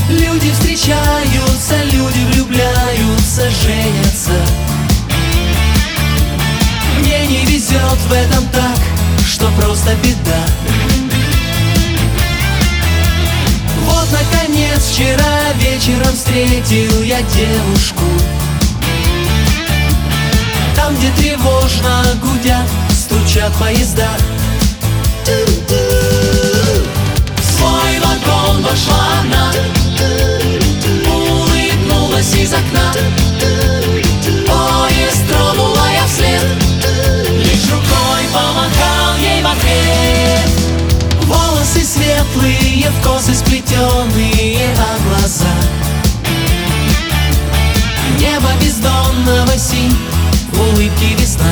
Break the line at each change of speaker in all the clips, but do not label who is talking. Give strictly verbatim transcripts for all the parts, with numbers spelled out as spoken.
Люди встречаются, люди влюбляются, женятся. Мне не везет в этом так, что просто беда. Вот, наконец, вчера вечером встретил я девушку. Там, где тревожно гудят, стучат поезда. В свой вагон вошла она, улыбнулась из окна. Поезд тронула я вслед, лишь рукой помахал ей в ответ. Волосы светлые, в косы сплетенные, а глаза небо бездонного синь, в улыбке весна.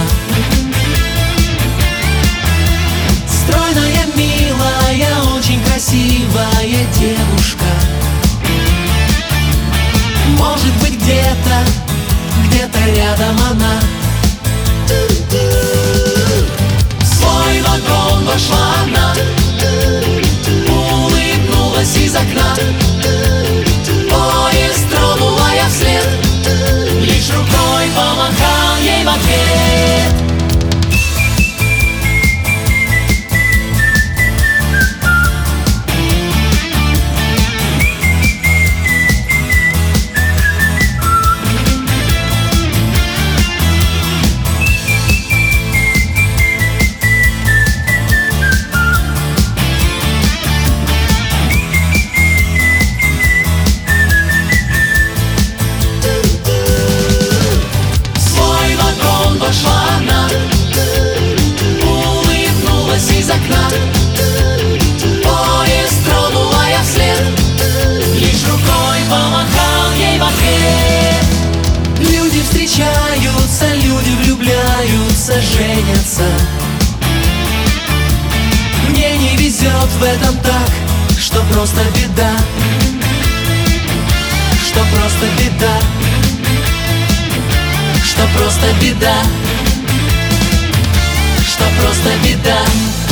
Стройная, милая, очень красивая девушка. Может быть, где-то, где-то рядом она. В свой вагон вошла она, улыбнулась из окна. Поезд тронула я вслед, лишь рукой помахал ей в ответ. Вошла она, улыбнулась из окна. Поезд тронула я вслед, лишь рукой помахал ей в ответ. Люди встречаются, люди влюбляются, женятся. Мне не везет в этом так, что просто беда, что просто беда, что просто беда, что просто беда.